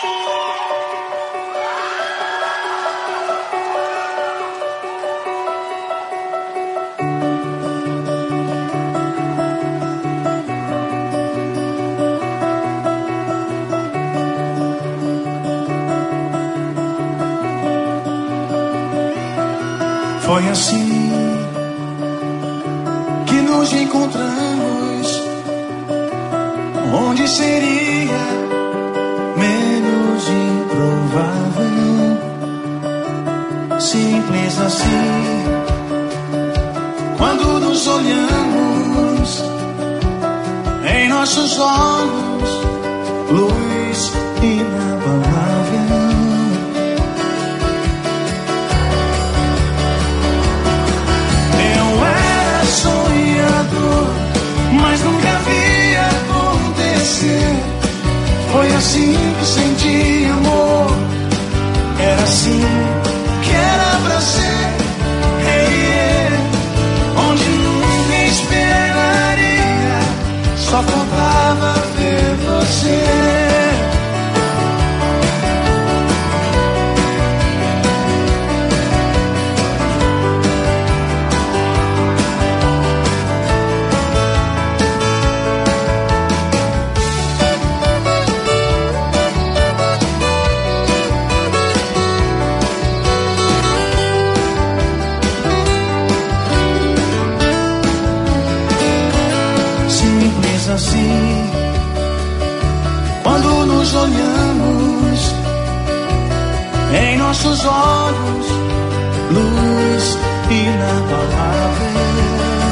Foi assim que nos encontramos. Onde seria menos improvável? Simples assim. Quando nos olhamos, em nossos olhos, luz inabalável. Sonhador, mas nunca vi acontecer. Foi assim que senti amor. Era assim que era pra ser. Onde nunca esperaria, só faltava ver você. Assim, quando nos olhamos, em nossos olhos, luz inabalável.